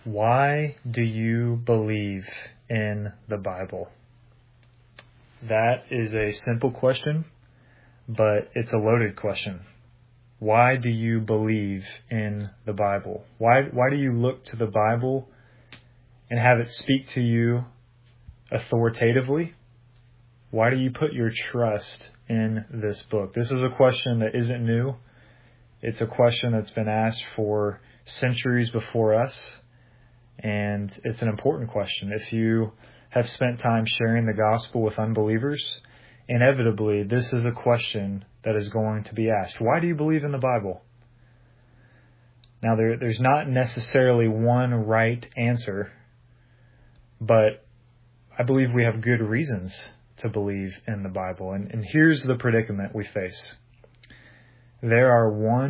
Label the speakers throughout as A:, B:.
A: Why do you believe in the Bible? That is a simple question, but it's a loaded question. Why do you believe in the Bible? Why do you look to the Bible and have it speak to you authoritatively? Why do you put your trust in this book? This is a question that isn't new. It's a question that's been asked for centuries before us, and it's an important question. If you have spent time sharing the gospel with unbelievers, inevitably this is a question that is going to be asked. Why do you believe in the Bible? Now, there's not necessarily one right answer, but I believe we have good reasons to believe in the Bible. And here's the predicament we face. There are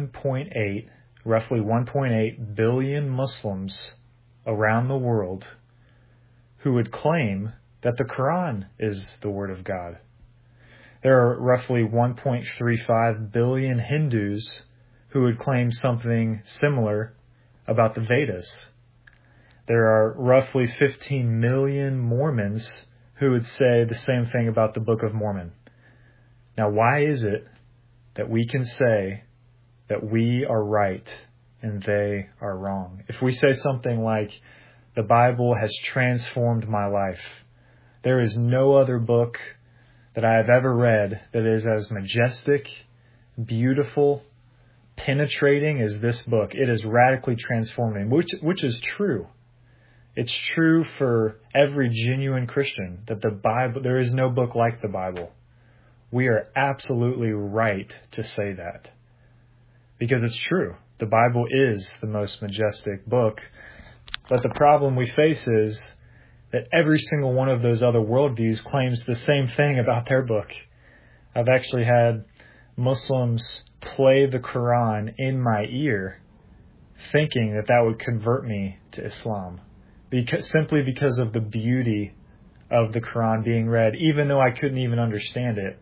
A: roughly 1.8 billion Muslims around the world who would claim that the Quran is the Word of God. There are roughly 1.35 billion Hindus who would claim something similar about the Vedas. There are roughly 15 million Mormons who would say the same thing about the Book of Mormon. Now, why is it that we can say that we are right and they are wrong? If we say something like, the Bible has transformed my life, there is no other book that I have ever read that is as majestic, beautiful, penetrating as this book. It is radically transforming, which is true. It's true for every genuine Christian that the Bible, there is no book like the Bible. We are absolutely right to say that because it's true. The Bible is the most majestic book. But the problem we face is that every single one of those other worldviews claims the same thing about their book. I've actually had Muslims play the Quran in my ear thinking that would convert me to Islam, simply because of the beauty of the Quran being read, even though I couldn't even understand it.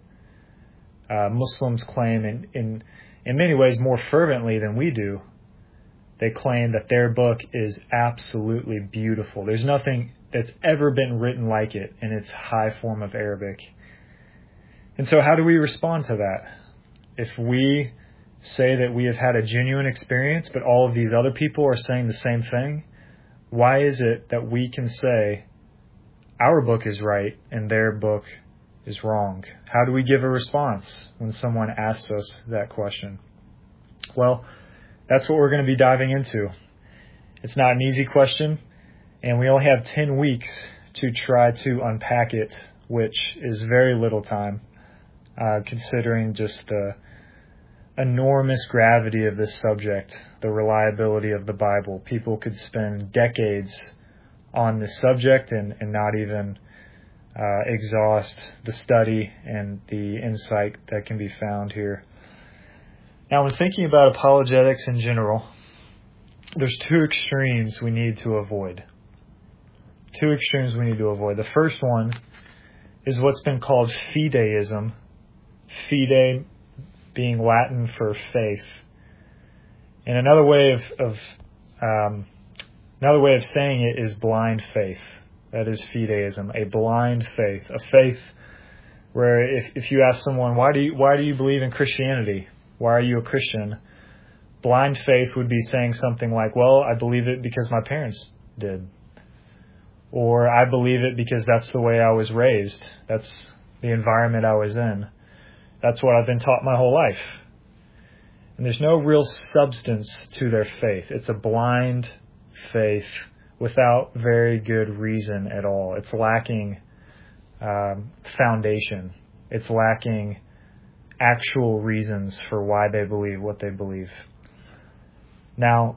A: Muslims claim in many ways more fervently than we do. They claim that their book is absolutely beautiful. There's nothing that's ever been written like it in its high form of Arabic. And so how do we respond to that? If we say that we have had a genuine experience, but all of these other people are saying the same thing, why is it that we can say our book is right and their book is wrong? How do we give a response when someone asks us that question? Well, that's what we're going to be diving into. It's not an easy question, and we only have 10 weeks to try to unpack it, which is very little time, considering just the enormous gravity of this subject, the reliability of the Bible. People could spend decades on this subject and not even exhaust the study and the insight that can be found here. Now, when thinking about apologetics in general, there's two extremes we need to avoid. The first one is what's been called fideism. Fide being Latin for faith. And another way of saying it is blind faith. That is fideism, a blind faith, a faith where if you ask someone, why do you believe in Christianity? Why are you a Christian? Blind faith would be saying something like, well, I believe it because my parents did. Or I believe it because that's the way I was raised. That's the environment I was in. That's what I've been taught my whole life. And there's no real substance to their faith. It's a blind faith without very good reason at all. It's lacking foundation. It's lacking actual reasons for why they believe what they believe. Now,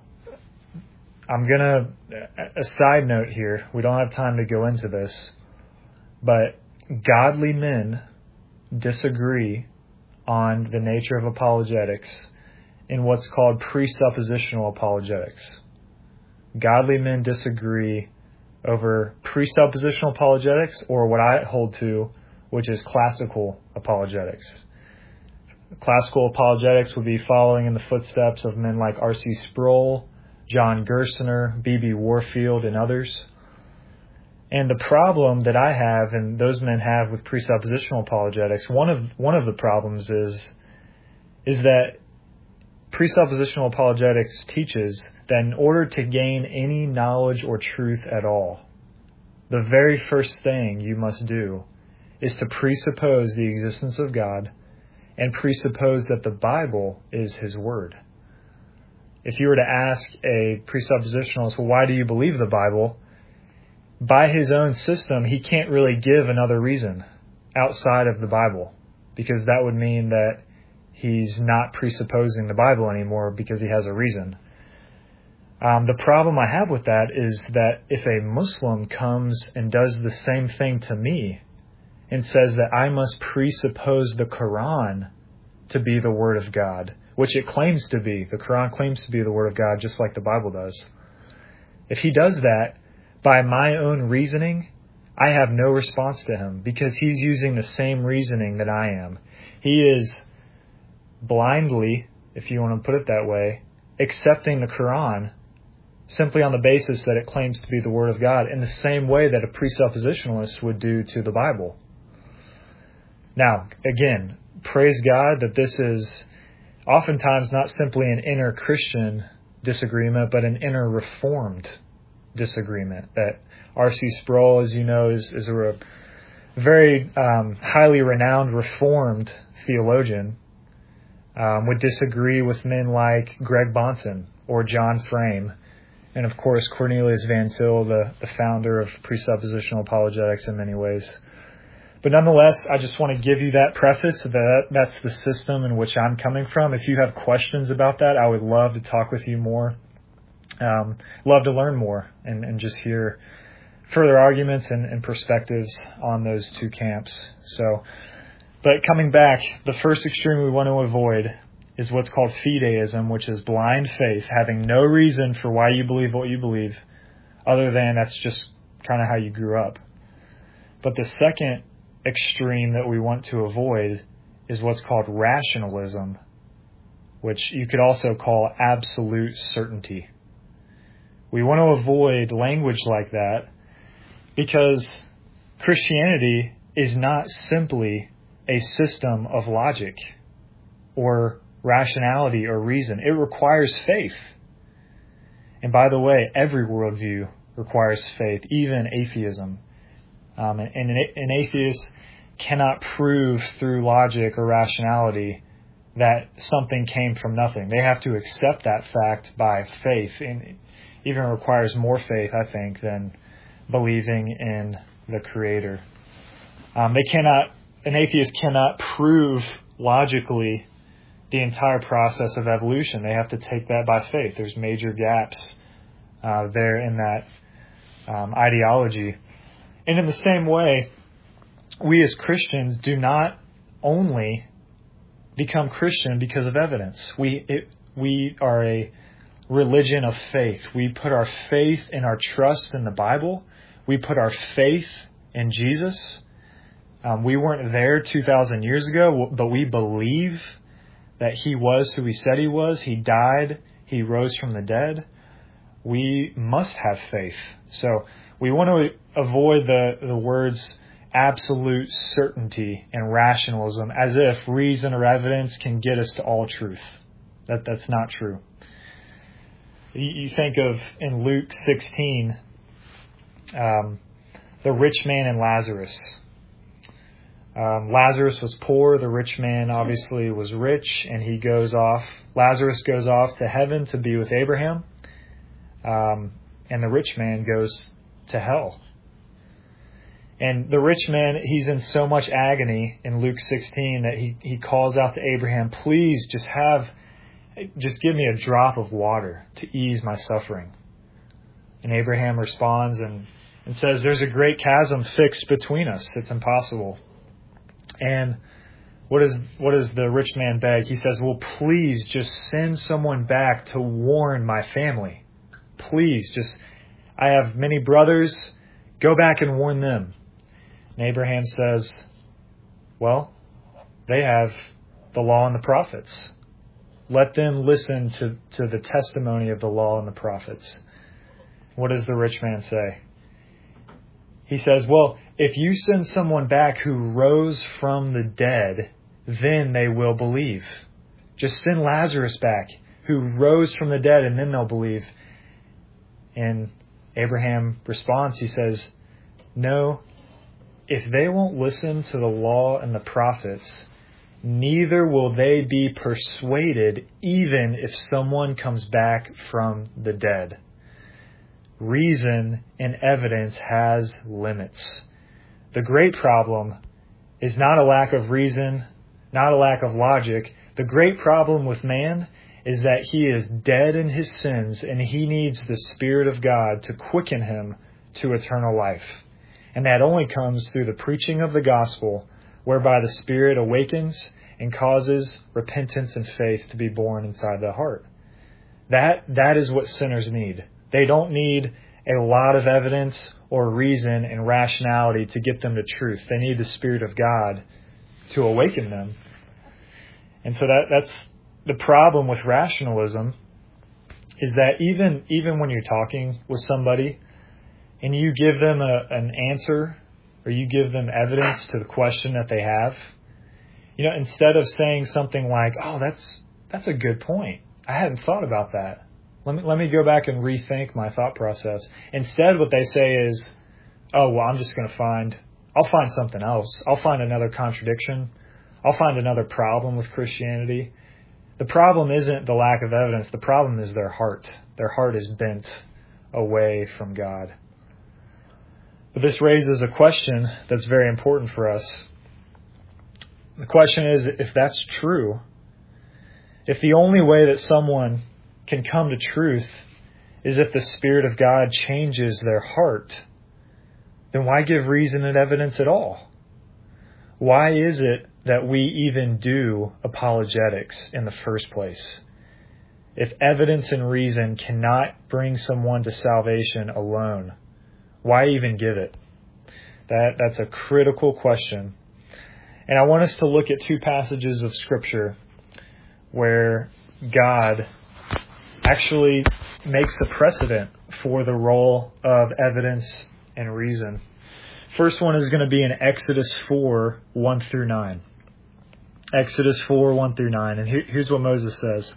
A: a side note here, we don't have time to go into this, but godly men disagree on the nature of apologetics in what's called presuppositional apologetics. Godly men disagree over presuppositional apologetics, or what I hold to, which is classical apologetics. Classical apologetics would be following in the footsteps of men like R.C. Sproul, John Gerstner, B.B. Warfield, and others. And the problem that I have and those men have with presuppositional apologetics, one of the problems is that presuppositional apologetics teaches that in order to gain any knowledge or truth at all, the very first thing you must do is to presuppose the existence of God and presuppose that the Bible is His Word. If you were to ask a presuppositionalist, well, why do you believe the Bible? By his own system, he can't really give another reason outside of the Bible, because that would mean that he's not presupposing the Bible anymore because he has a reason. The problem I have with that is that if a Muslim comes and does the same thing to me and says that I must presuppose the Quran to be the Word of God, which it claims to be, the Quran claims to be the Word of God just like the Bible does. If he does that by my own reasoning, I have no response to him because he's using the same reasoning that I am. He is blindly, if you want to put it that way, accepting the Quran simply on the basis that it claims to be the Word of God in the same way that a presuppositionalist would do to the Bible. Now, again, praise God that this is oftentimes not simply an inner Christian disagreement, but an inner Reformed disagreement. That R.C. Sproul, as you know, is a very highly renowned Reformed theologian, would disagree with men like Greg Bahnsen or John Frame, and of course Cornelius Van Til, the founder of presuppositional apologetics in many ways. But nonetheless, I just want to give you that preface that's the system in which I'm coming from. If you have questions about that, I would love to talk with you more. Love to learn more and just hear further arguments and perspectives on those two camps. But coming back, the first extreme we want to avoid is what's called fideism, which is blind faith, having no reason for why you believe what you believe, other than that's just kind of how you grew up. But the second extreme that we want to avoid is what's called rationalism, which you could also call absolute certainty. We want to avoid language like that because Christianity is not simply a system of logic or rationality or reason. It requires faith. And by the way, every worldview requires faith, even atheism. And an atheist cannot prove through logic or rationality that something came from nothing. They have to accept that fact by faith. And it even requires more faith, I think, than believing in the Creator. An atheist cannot prove logically the entire process of evolution. They have to take that by faith. There's major gaps there in that ideology. And in the same way, we as Christians do not only become Christian because of evidence. We are a religion of faith. We put our faith and our trust in the Bible. We put our faith in Jesus. We weren't there 2,000 years ago, but we believe that He was who He said He was. He died. He rose from the dead. We must have faith. So we want to avoid the words absolute certainty and rationalism as if reason or evidence can get us to all truth. That's not true. You think of in Luke 16, the rich man and Lazarus. Lazarus was poor. The rich man obviously was rich, and he goes off. Lazarus goes off to heaven to be with Abraham, and the rich man goes to hell. And the rich man, he's in so much agony in Luke 16 that he calls out to Abraham, please just give me a drop of water to ease my suffering. And Abraham responds and says, there's a great chasm fixed between us. It's impossible. And what does the rich man beg? He says, well, please just send someone back to warn my family. Please, I have many brothers. Go back and warn them. And Abraham says, well, they have the law and the prophets. Let them listen to the testimony of the law and the prophets. What does the rich man say? He says, well, if you send someone back who rose from the dead, then they will believe. Just send Lazarus back, who rose from the dead, and then they'll believe. And Abraham responds, he says, no, if they won't listen to the law and the prophets, neither will they be persuaded even if someone comes back from the dead. Reason and evidence has limits. The great problem is not a lack of reason, not a lack of logic. The great problem with man is that he is dead in his sins and he needs the Spirit of God to quicken him to eternal life. And that only comes through the preaching of the gospel, whereby the Spirit awakens and causes repentance and faith to be born inside the heart. That is what sinners need. They don't need a lot of evidence or reason and rationality to get them to truth. They need the Spirit of God to awaken them. And so that's the problem with rationalism, is that even when you're talking with somebody and you give them an answer or you give them evidence to the question that they have, instead of saying something like, oh, that's a good point. I hadn't thought about that. Let me go back and rethink my thought process. Instead, what they say is, oh, well, I'll find something else. I'll find another contradiction. I'll find another problem with Christianity. The problem isn't the lack of evidence. The problem is their heart. Their heart is bent away from God. But this raises a question that's very important for us. The question is, if that's true, if the only way that someone can come to truth is if the Spirit of God changes their heart, then why give reason and evidence at all? Why is it that we even do apologetics in the first place? If evidence and reason cannot bring someone to salvation alone, why even give it? That's a critical question. And I want us to look at two passages of Scripture where God actually makes a precedent for the role of evidence and reason. First one is going to be in Exodus 4, 1 through 9. Exodus 4, 1 through 9. And here's what Moses says.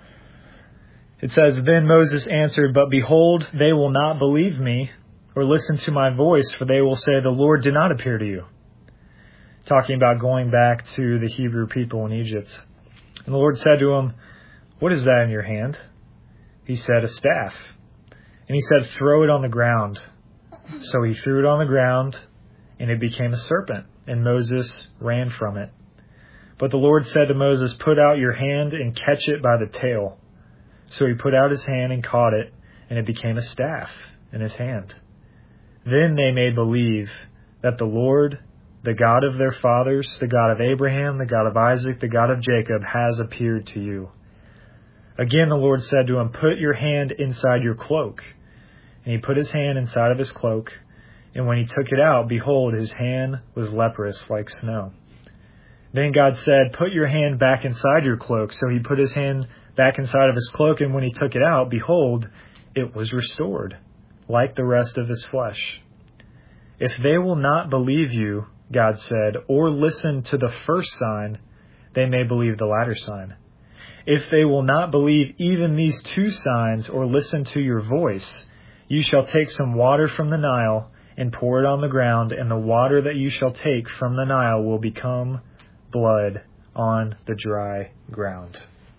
A: It says, Then Moses answered, But behold, they will not believe me or listen to my voice, for they will say, The Lord did not appear to you. Talking about going back to the Hebrew people in Egypt. And the Lord said to him, What is that in your hand? He said, A staff. And he said, Throw it on the ground. So he threw it on the ground, and it became a serpent, and Moses ran from it. But the Lord said to Moses, Put out your hand and catch it by the tail. So he put out his hand and caught it, and it became a staff in his hand. Then they may believe that the Lord, the God of their fathers, the God of Abraham, the God of Isaac, the God of Jacob, has appeared to you. Again the Lord said to him, Put your hand inside your cloak. And he put his hand inside of his cloak, and when he took it out, behold, his hand was leprous like snow. Then God said, Put your hand back inside your cloak. So he put his hand back inside of his cloak, and when he took it out, behold, it was restored, like the rest of his flesh. If they will not believe you, God said, or listen to the first sign, they may believe the latter sign. If they will not believe even these two signs or listen to your voice, you shall take some water from the Nile and pour it on the ground, and the water that you shall take from the Nile will become blood on the dry ground.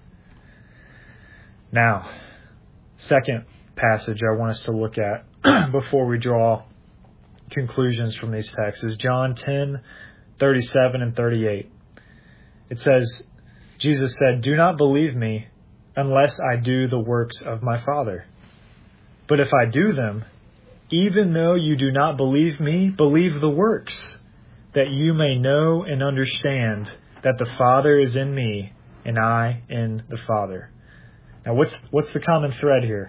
A: Now, second passage I want us to look at before we draw conclusions from these texts is John 10, 37 and 38. It says, Jesus said, Do not believe me unless I do the works of my Father. But if I do them, even though you do not believe me, believe the works, that you may know and understand that the Father is in me and I in the Father. Now, what's the common thread here?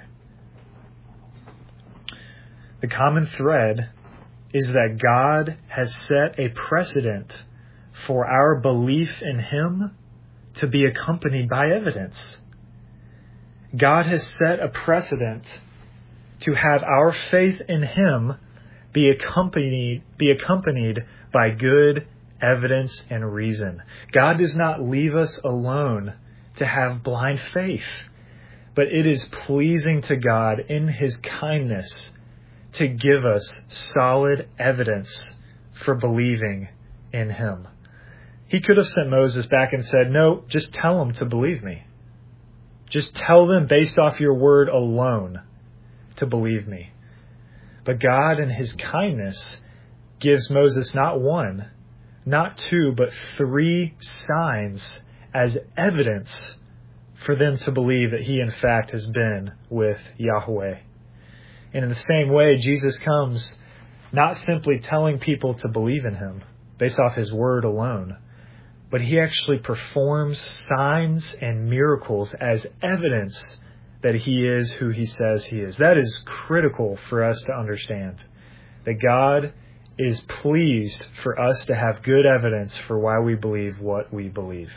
A: The common thread is that God has set a precedent for our belief in Him to be accompanied by evidence. God has set a precedent to have our faith in Him be accompanied by good evidence and reason. God does not leave us alone to have blind faith, but it is pleasing to God in His kindness to give us solid evidence for believing in Him. He could have sent Moses back and said, no, just tell them to believe me. Just tell them based off your word alone to believe me. But God in His kindness gives Moses not one, not two, but 3 signs as evidence for them to believe that He in fact has been with Yahweh. And in the same way, Jesus comes not simply telling people to believe in Him based off His word alone, but He actually performs signs and miracles as evidence that He is who He says He is. That is critical for us to understand, that God is pleased for us to have good evidence for why we believe what we believe.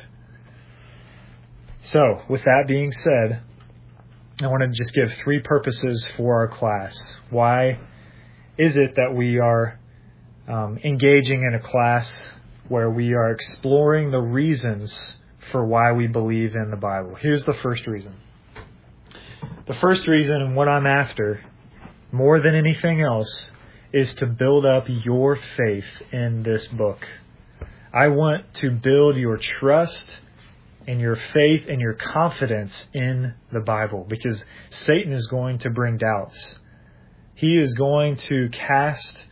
A: So, with that being said, I want to just give 3 purposes for our class. Why is it that we are engaging in a class where we are exploring the reasons for why we believe in the Bible? Here's the first reason. The first reason, and what I'm after, more than anything else, is to build up your faith in this book. I want to build your trust and your faith and your confidence in the Bible, because Satan is going to bring doubts. He is going to cast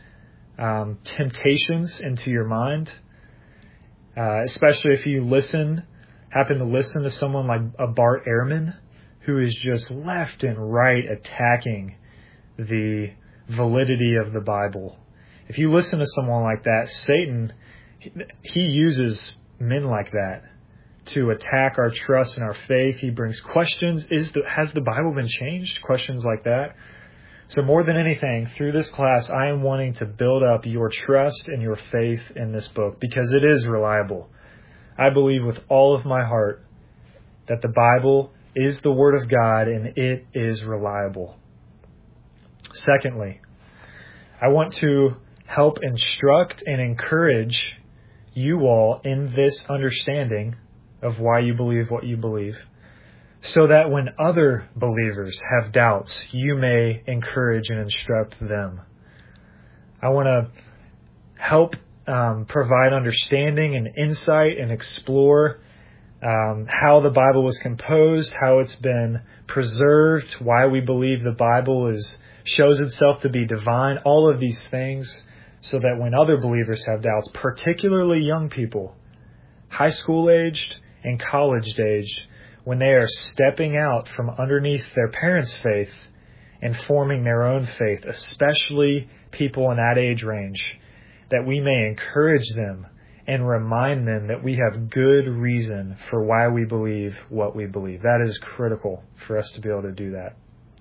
A: temptations into your mind, especially if you happen to listen to someone like a Bart Ehrman, who is just left and right attacking the validity of the Bible. If you listen to someone like that, Satan, he uses men like that to attack our trust and our faith. He brings questions. Has the Bible been changed? Questions like that. So more than anything, through this class, I am wanting to build up your trust and your faith in this book, because it is reliable. I believe with all of my heart that the Bible is the Word of God and it is reliable. Secondly, I want to help instruct and encourage you all in this understanding of why you believe what you believe, so that when other believers have doubts, you may encourage and instruct them. I want to help provide understanding and insight and explore how the Bible was composed, how it's been preserved, why we believe the Bible shows itself to be divine, all of these things, so that when other believers have doubts, particularly young people, high school aged and college aged, when they are stepping out from underneath their parents' faith and forming their own faith, especially people in that age range, that we may encourage them and remind them that we have good reason for why we believe what we believe. That is critical for us to be able to do that.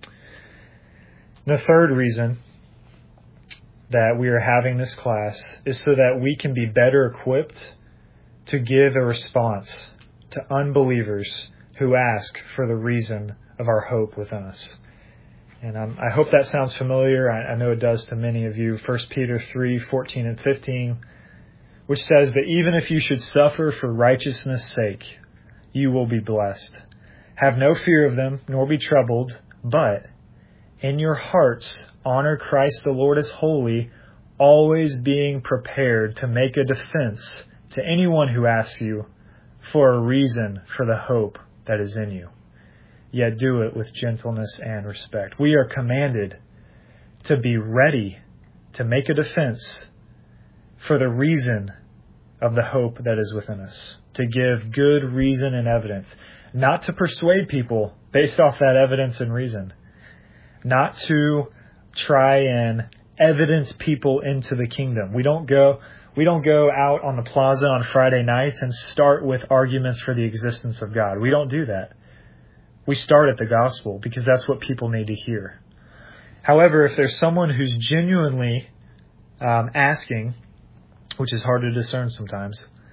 A: The third reason that we are having this class is so that we can be better equipped to give a response to unbelievers who ask for the reason of our hope within us. And I hope that sounds familiar. I know it does to many of you. 1 Peter 3:14 and 15, which says that even if you should suffer for righteousness' sake, you will be blessed. Have no fear of them, nor be troubled, but in your hearts honor Christ the Lord as holy, always being prepared to make a defense to anyone who asks you for a reason for the hope that is in you. Yet do it with gentleness and respect. We are commanded to be ready to make a defense for the reason of the hope that is within us, to give good reason and evidence, not to persuade people based off that evidence and reason, not to try and evidence people into the kingdom. We don't go out on the plaza on Friday nights and start with arguments for the existence of God. We don't do that. We start at the gospel because that's what people need to hear. However, if there's someone who's genuinely asking, which is hard to discern sometimes,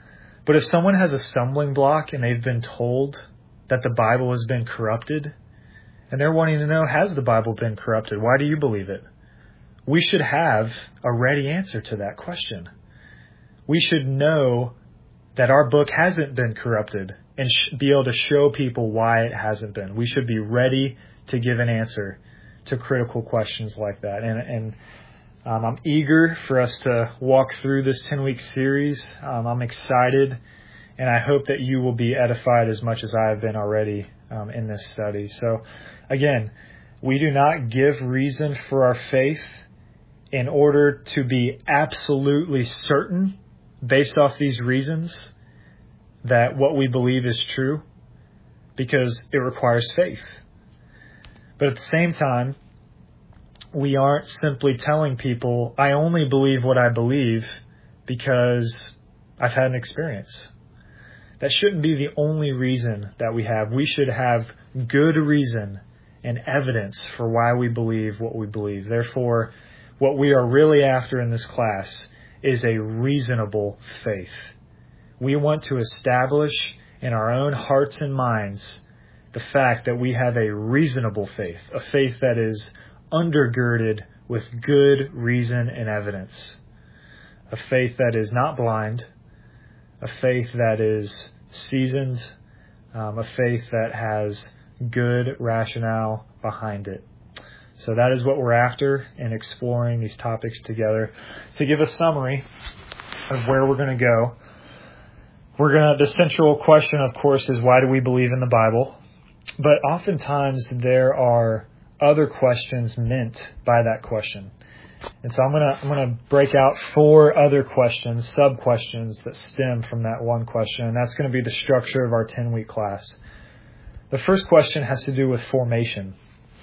A: But if someone has a stumbling block and they've been told that the Bible has been corrupted, and they're wanting to know, has the Bible been corrupted? Why do you believe it? We should have a ready answer to that question. We should know that our book hasn't been corrupted and be able to show people why it hasn't been. We should be ready to give an answer to critical questions like that. And I'm eager for us to walk through this 10-week series. I'm excited, and I hope that you will be edified as much as I have been already in this study. So, again, we do not give reason for our faith in order to be absolutely certain, based off these reasons, that what we believe is true, because it requires faith. But at the same time, we aren't simply telling people, I only believe what I believe because I've had an experience. That shouldn't be the only reason that we have. We should have good reason and evidence for why we believe what we believe. Therefore, what we are really after in this class is a reasonable faith. We want to establish in our own hearts and minds the fact that we have a reasonable faith, a faith that is undergirded with good reason and evidence, a faith that is not blind, a faith that is seasoned, a faith that has good rationale behind it. So that is what we're after in exploring these topics together. To give a summary of where we're going to go, the central question, of course, is why do we believe in the Bible? But oftentimes there are other questions meant by that question. And so I'm going to break out 4 other questions, sub-questions that stem from that one question, and that's going to be the structure of our 10-week class. The first question has to do with formation.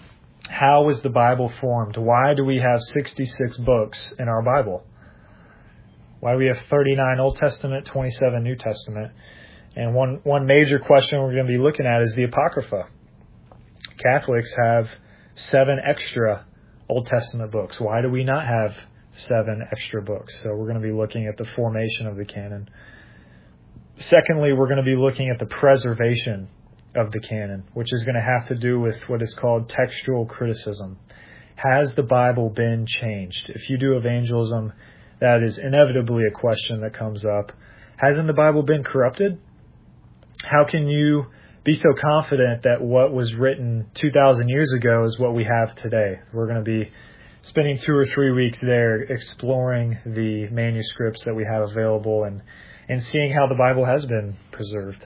A: How was the Bible formed? Why do we have 66 books in our Bible? Why do we have 39 Old Testament, 27 New Testament? And one major question we're going to be looking at is the Apocrypha. Catholics have 7 extra Old Testament books. Why do we not have 7 extra books? So we're going to be looking at the formation of the canon. Secondly, we're going to be looking at the preservation of the canon, which is going to have to do with what is called textual criticism. Has the Bible been changed? If you do evangelism, that is inevitably a question that comes up. Hasn't the Bible been corrupted? How can you be so confident that what was written 2,000 years ago is what we have today? We're going to be spending 2 or 3 weeks there exploring the manuscripts that we have available and seeing how the Bible has been preserved.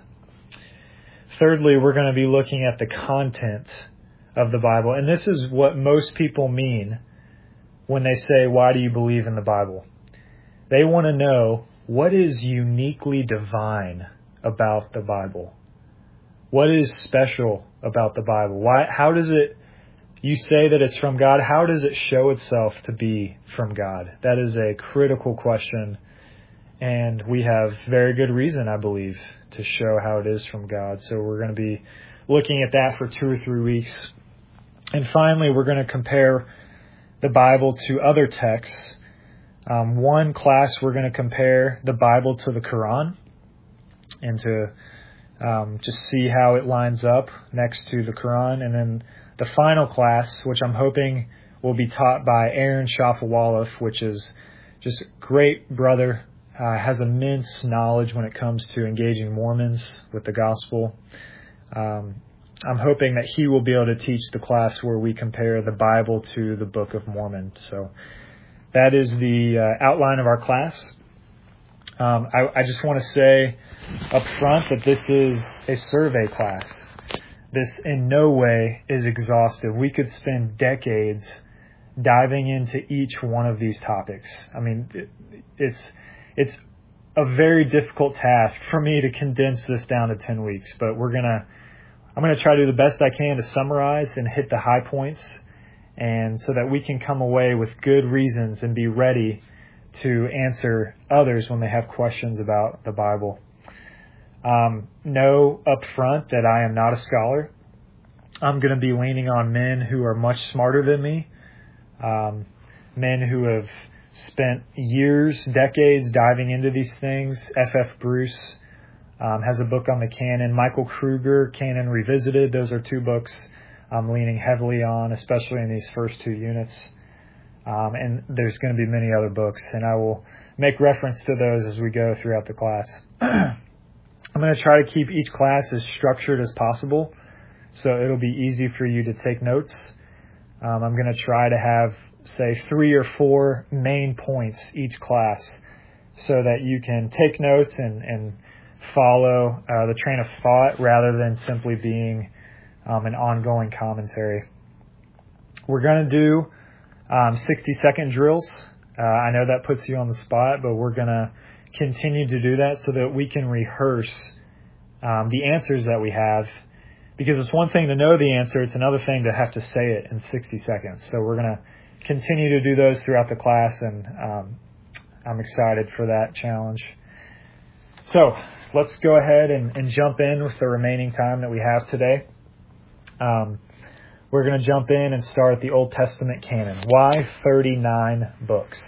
A: Thirdly, we're going to be looking at the content of the Bible. And this is what most people mean when they say, why do you believe in the Bible? They want to know, what is uniquely divine about the Bible? What is special about the Bible? How does it, you say that it's from God, how does it show itself to be from God? That is a critical question, and we have very good reason, I believe, to show how it is from God. So we're going to be looking at that for 2 or 3 weeks. And finally, we're going to compare the Bible to other texts. One class, we're going to compare the Bible to the Quran and to just see how it lines up next to the Quran. And then the final class, which I'm hoping will be taught by Aaron Shafawalaf, which is just a great brother, has immense knowledge when it comes to engaging Mormons with the gospel. I'm hoping that he will be able to teach the class where we compare the Bible to the Book of Mormon. So that is the outline of our class. I just want to say up front that this is a survey class. This in no way is exhaustive. We could spend decades diving into each one of these topics. I mean, it's a very difficult task for me to condense this down to 10 weeks, but I'm going to try to do the best I can to summarize and hit the high points, and so that we can come away with good reasons and be ready to answer others when they have questions about the Bible. Know up front that I am not a scholar. I'm going to be leaning on men who are much smarter than me, men who have spent years, decades diving into these things. F.F. Bruce has a book on the canon. Michael Kruger, Canon Revisited. Those are two books I'm leaning heavily on, especially in these first two units. And there's going to be many other books, and I will make reference to those as we go throughout the class. I'm going to try to keep each class as structured as possible, so it'll be easy for you to take notes. I'm going to try to have, say, 3 or 4 main points each class so that you can take notes and follow the train of thought rather than simply being an ongoing commentary. We're going to do 60-second drills. I know that puts you on the spot, but we're going to continue to do that so that we can rehearse the answers that we have, because it's one thing to know the answer, it's another thing to have to say it in 60 seconds. So we're going to continue to do those throughout the class, and I'm excited for that challenge. So let's go ahead and jump in with the remaining time that we have today. We're going to jump in and start the Old Testament canon. Why 39 books?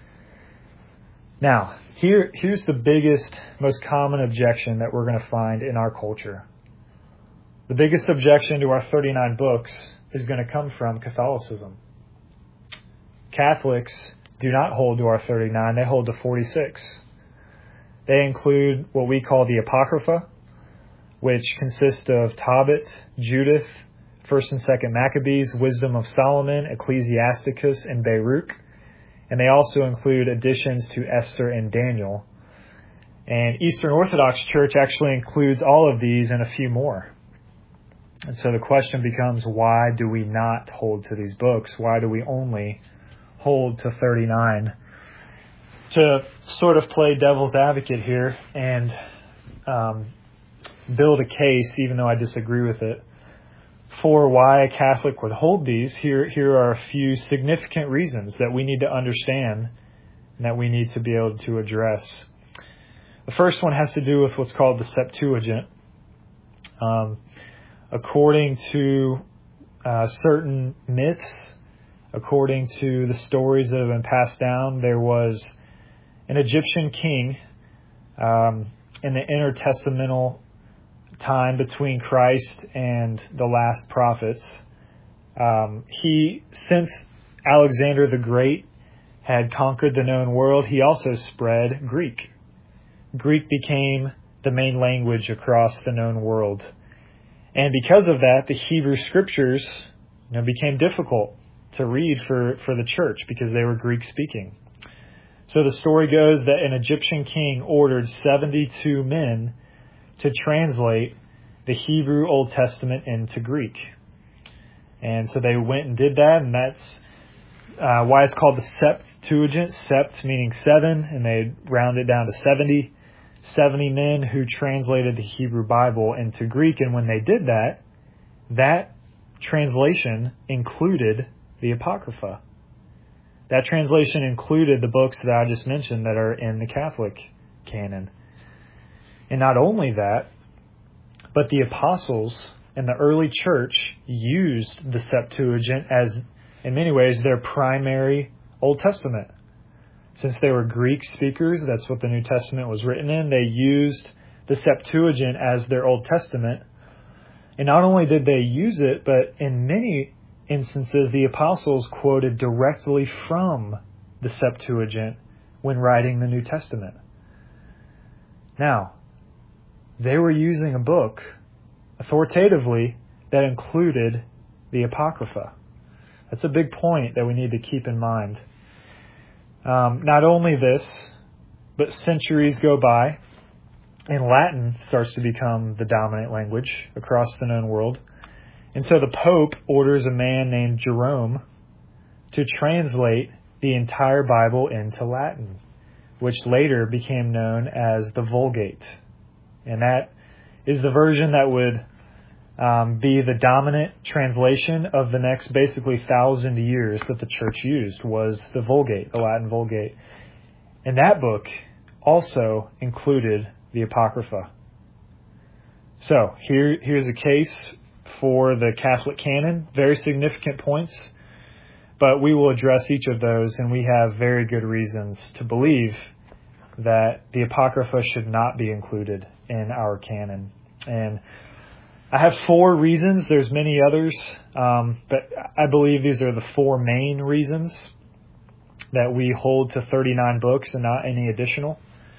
A: Now, here's the biggest, most common objection that we're going to find in our culture. The biggest objection to our 39 books is going to come from Catholicism. Catholics do not hold to our 39, they hold to 46. They include what we call the Apocrypha, which consist of Tobit, Judith, 1st and 2nd Maccabees, Wisdom of Solomon, Ecclesiasticus, and Baruch. And they also include additions to Esther and Daniel. And Eastern Orthodox Church actually includes all of these and a few more. And so the question becomes, why do we not hold to these books? Why do we only hold to 39? To sort of play devil's advocate here and build a case, even though I disagree with it, for why a Catholic would hold these, here are a few significant reasons that we need to understand and that we need to be able to address. The first one has to do with what's called the Septuagint. According to certain myths, according to the stories that have been passed down, there was an Egyptian king in the intertestamental time between Christ and the last prophets. Since Alexander the Great had conquered the known world, he also spread Greek. Greek became the main language across the known world. And because of that, the Hebrew scriptures became difficult to read for the church because they were Greek speaking. So the story goes that an Egyptian king ordered 72 men to translate the Hebrew Old Testament into Greek. And so they went and did that, and that's why it's called the Septuagint. Sept meaning 7, and they rounded down to 70. 70 men who translated the Hebrew Bible into Greek, and when they did that, that translation included the Apocrypha. That translation included the books that I just mentioned that are in the Catholic canon. And not only that, but the apostles and the early church used the Septuagint as, in many ways, their primary Old Testament. Since they were Greek speakers, that's what the New Testament was written in, they used the Septuagint as their Old Testament. And not only did they use it, but in many instances, the apostles quoted directly from the Septuagint when writing the New Testament. Now, they were using a book authoritatively that included the Apocrypha. That's a big point that we need to keep in mind. Not only this, but centuries go by and Latin starts to become the dominant language across the known world. And so the Pope orders a man named Jerome to translate the entire Bible into Latin, which later became known as the Vulgate. And that is the version that would be the dominant translation of the next basically 1,000 years that the church used, was the Vulgate, the Latin Vulgate. And that book also included the Apocrypha. So here's a case for the Catholic canon, very significant points, but we will address each of those, and we have very good reasons to believe that the Apocrypha should not be included in our canon. And I have 4 reasons. There's many others, but I believe these are the 4 main reasons that we hold to 39 books and not any additional.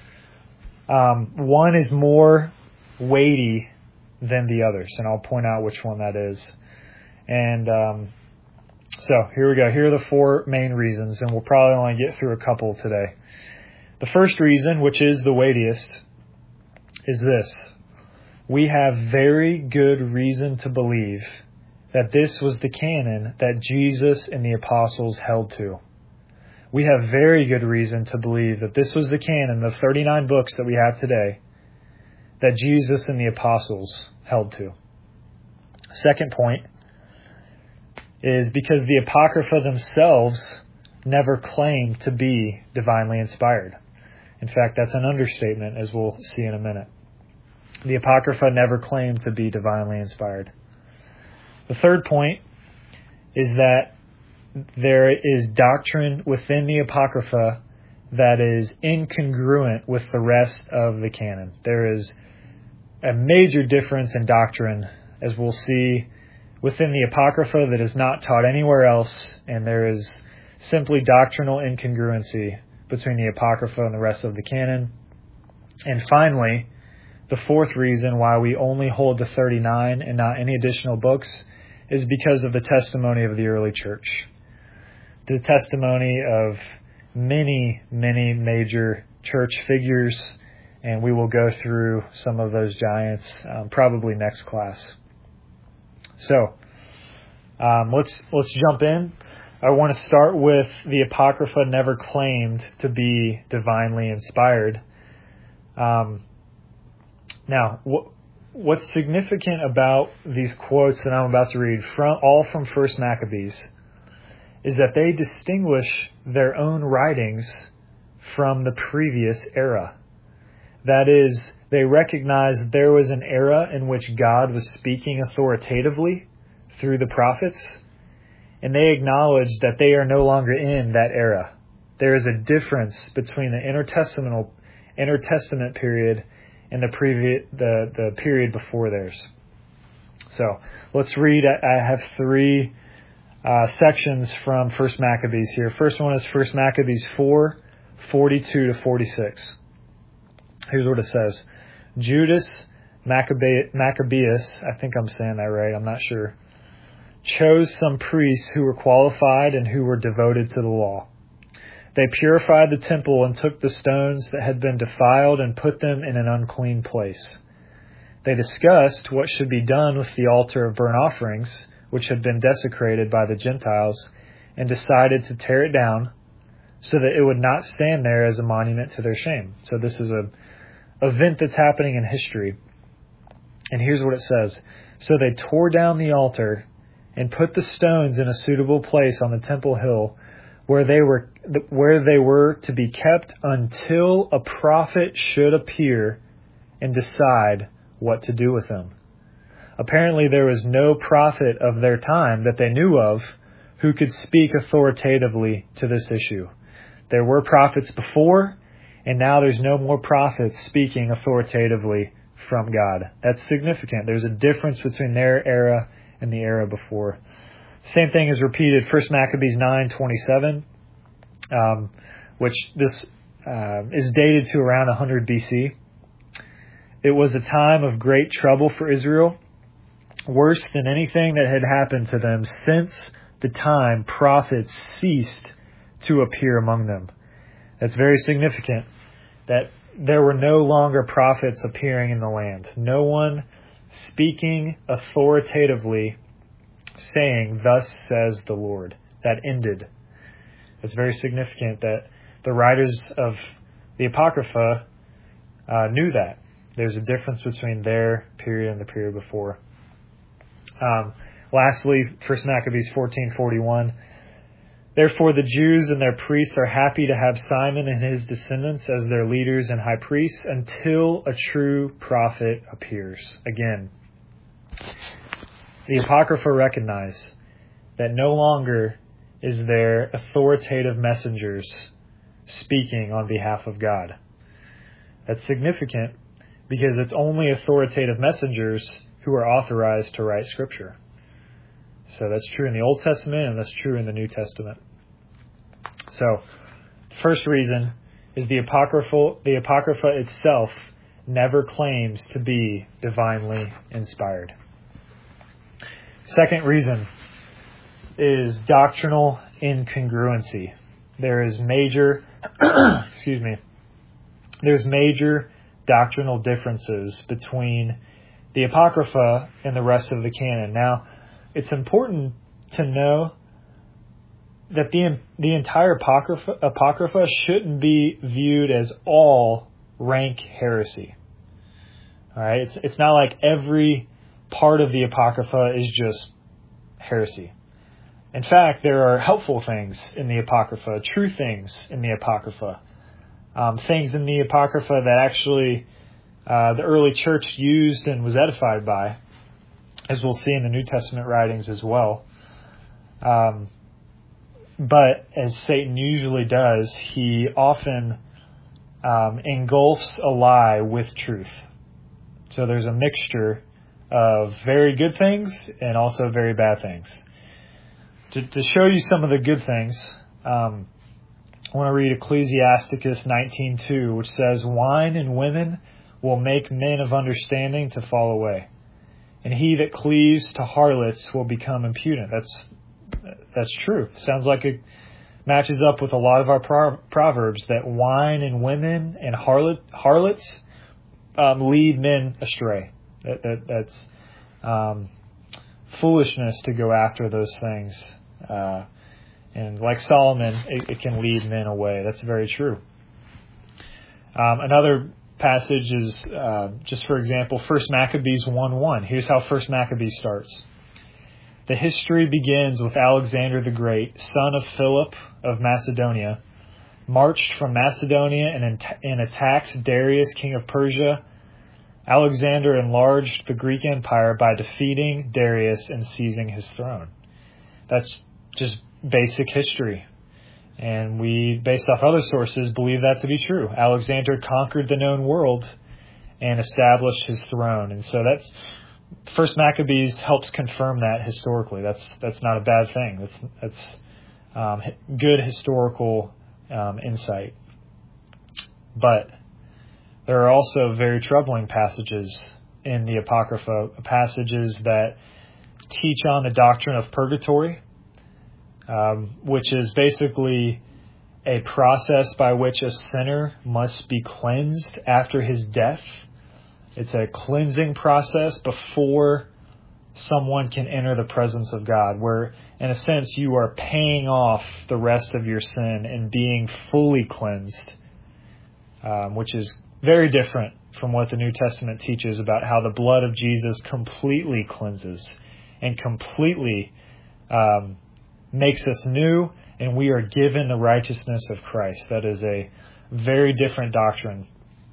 A: One is more weighty than the others, and I'll point out which one that is. And so here we go. Here are the 4 main reasons, and we'll probably only get through a couple today. The first reason, which is the weightiest, is this. We have very good reason to believe that this was the canon that Jesus and the apostles held to. We have very good reason to believe that this was the canon, the 39 books that we have today, that Jesus and the apostles held to. Second point is because the Apocrypha themselves never claimed to be divinely inspired. In fact, that's an understatement, as we'll see in a minute. The Apocrypha never claimed to be divinely inspired. The third point is that there is doctrine within the Apocrypha that is incongruent with the rest of the canon. There is a major difference in doctrine, as we'll see, within the Apocrypha that is not taught anywhere else, and there is simply doctrinal incongruency between the Apocrypha and the rest of the canon. And finally, the fourth reason why we only hold to 39 and not any additional books is because of the testimony of the early church. The testimony of many, many major church figures, and we will go through some of those giants probably next class. So let's jump in. I want to start with the Apocrypha never claimed to be divinely inspired. Now, what's significant about these quotes that I'm about to read, all from First Maccabees, is that they distinguish their own writings from the previous era. That is, they recognize that there was an era in which God was speaking authoritatively through the prophets, and they acknowledge that they are no longer in that era. There is a difference between the intertestament period and the period before theirs. So let's read. I have 3 sections from First Maccabees here. First one is First Maccabees 4:42 to 46. Here's what it says. Judas Maccabeus, I think I'm saying that right, I'm not sure, chose some priests who were qualified and who were devoted to the law. They purified the temple and took the stones that had been defiled and put them in an unclean place. They discussed what should be done with the altar of burnt offerings, which had been desecrated by the Gentiles, and decided to tear it down so that it would not stand there as a monument to their shame. So this is an event that's happening in history. And here's what it says. So they tore down the altar and put the stones in a suitable place on the temple hill where they were to be kept until a prophet should appear and decide what to do with them. Apparently there was no prophet of their time that they knew of who could speak authoritatively to this issue. There were prophets before, and now there's no more prophets speaking authoritatively from God. That's significant. There's a difference between their era and the era before. Same thing is repeated, 1 Maccabees 9:27, which this is dated to around 100 BC. It was a time of great trouble for Israel, worse than anything that had happened to them since the time prophets ceased to appear among them. That's very significant that there were no longer prophets appearing in the land. No one speaking authoritatively saying, "Thus says the Lord." That ended. It's very significant that the writers of the Apocrypha knew that. There's a difference between their period and the period before. Lastly, 1 Maccabees 14:41. Therefore the Jews and their priests are happy to have Simon and his descendants as their leaders and high priests until a true prophet appears. Again, the Apocrypha recognize that no longer is there authoritative messengers speaking on behalf of God. That's significant because it's only authoritative messengers who are authorized to write Scripture. So that's true in the Old Testament, and that's true in the New Testament. So, first reason is the Apocrypha itself never claims to be divinely inspired. Second reason is doctrinal incongruency. There is major, there's major doctrinal differences between the Apocrypha and the rest of the canon. Now, it's important to know that the entire Apocrypha shouldn't be viewed as all rank heresy. All right, it's not like every part of the Apocrypha is just heresy. In fact, there are helpful things in the Apocrypha, true things in the Apocrypha, things in the Apocrypha that actually the early church used and was edified by, as we'll see in the New Testament writings as well. But as Satan usually does, he often engulfs a lie with truth. So there's a mixture of very good things and also very bad things. To show you some of the good things, I want to read Ecclesiasticus 19:2, which says, "Wine and women will make men of understanding to fall away, and he that cleaves to harlots will become impudent." That's true. Sounds like it matches up with a lot of our proverbs, that wine and women and harlots lead men astray. That's foolishness to go after those things. And like Solomon, it can lead men away. That's very true. Another passage is, just for example, 1 Maccabees 1:1. Here's how 1 Maccabees starts. "The history begins with Alexander the Great, son of Philip of Macedonia, marched from Macedonia and attacked Darius, king of Persia. Alexander enlarged the Greek Empire by defeating Darius and seizing his throne." That's just basic history. And we, based off other sources, believe that to be true. Alexander conquered the known world and established his throne. And so that's 1 Maccabees helps confirm that historically. That's not a bad thing. That's good historical insight. But there are also very troubling passages in the Apocrypha, passages that teach on the doctrine of purgatory, which is basically a process by which a sinner must be cleansed after his death. It's a cleansing process before someone can enter the presence of God, where, in a sense, you are paying off the rest of your sin and being fully cleansed, which is very different from what the New Testament teaches about how the blood of Jesus completely cleanses and completely makes us new, and we are given the righteousness of Christ. That is a very different doctrine.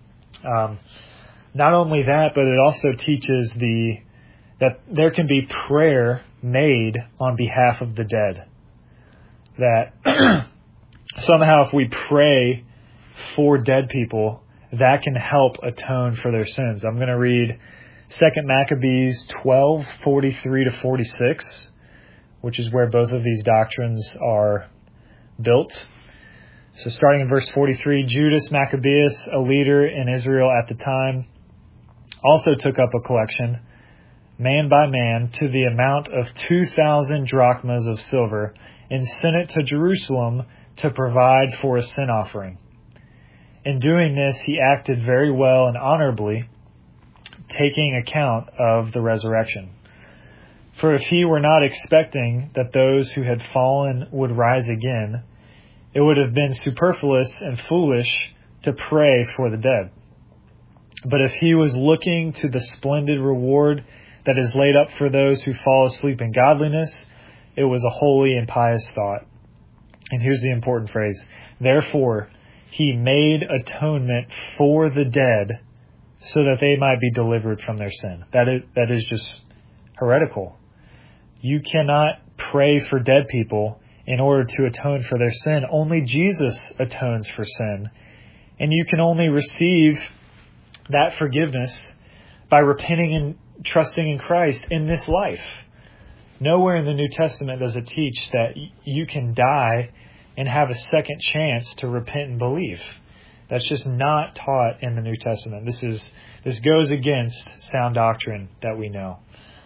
A: Not only that, but it also teaches that there can be prayer made on behalf of the dead. That somehow if we pray for dead people, that can help atone for their sins. I'm going to read 2 Maccabees 12:43-46, which is where both of these doctrines are built. So starting in verse 43, "Judas Maccabeus, a leader in Israel at the time, also took up a collection, man by man, to the amount of 2,000 drachmas of silver, and sent it to Jerusalem to provide for a sin offering. In doing this, he acted very well and honorably, taking account of the resurrection. For if he were not expecting that those who had fallen would rise again, it would have been superfluous and foolish to pray for the dead. But if he was looking to the splendid reward that is laid up for those who fall asleep in godliness, it was a holy and pious thought." And here's the important phrase. "Therefore, he made atonement for the dead so that they might be delivered from their sin." That is just heretical. You cannot pray for dead people in order to atone for their sin. Only Jesus atones for sin. And you can only receive that forgiveness by repenting and trusting in Christ in this life. Nowhere in the New Testament does it teach that you can die and have a second chance to repent and believe. That's just not taught in the New Testament. This goes against sound doctrine that we know.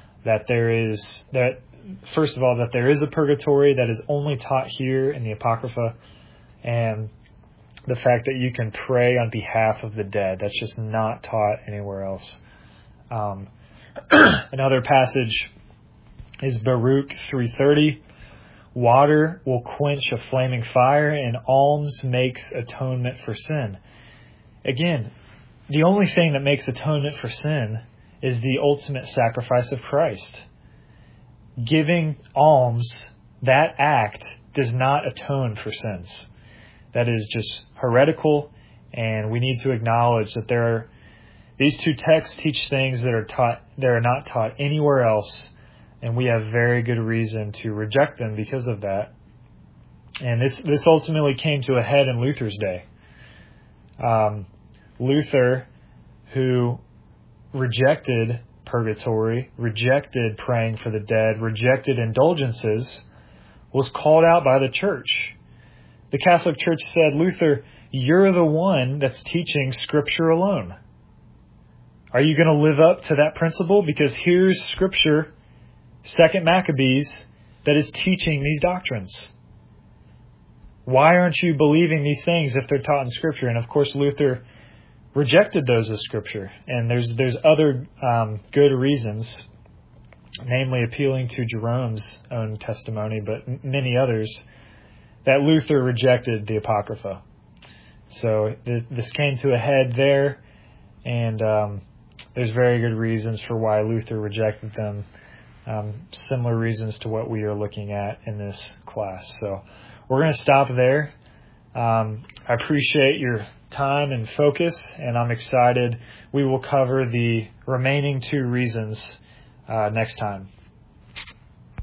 A: First of all, that there is a purgatory that is only taught here in the Apocrypha, and the fact that you can pray on behalf of the dead. That's just not taught anywhere else. Another passage is Baruch 3:30. Water will quench a flaming fire, and alms makes atonement for sin. Again, the only thing that makes atonement for sin is the ultimate sacrifice of Christ. Giving alms, that act does not atone for sins. That is just heretical, and we need to acknowledge that these two texts teach things that are not taught anywhere else, and we have very good reason to reject them because of that. And this ultimately came to a head in Luther's day. Luther, who rejected purgatory, rejected praying for the dead, rejected indulgences, was called out by the church. The Catholic Church said, Luther, you're the one that's teaching Scripture alone. Are you going to live up to that principle? Because here's Scripture, 2 Maccabees, that is teaching these doctrines. Why aren't you believing these things if they're taught in Scripture? And of course, Luther rejected those as Scripture. And there's other good reasons, namely appealing to Jerome's own testimony, but many others, that Luther rejected the Apocrypha. So this came to a head there, and there's very good reasons for why Luther rejected them. Similar reasons to what we are looking at in this class. So we're going to stop there. I appreciate your time and focus, and I'm excited. We will cover the remaining two reasons next time.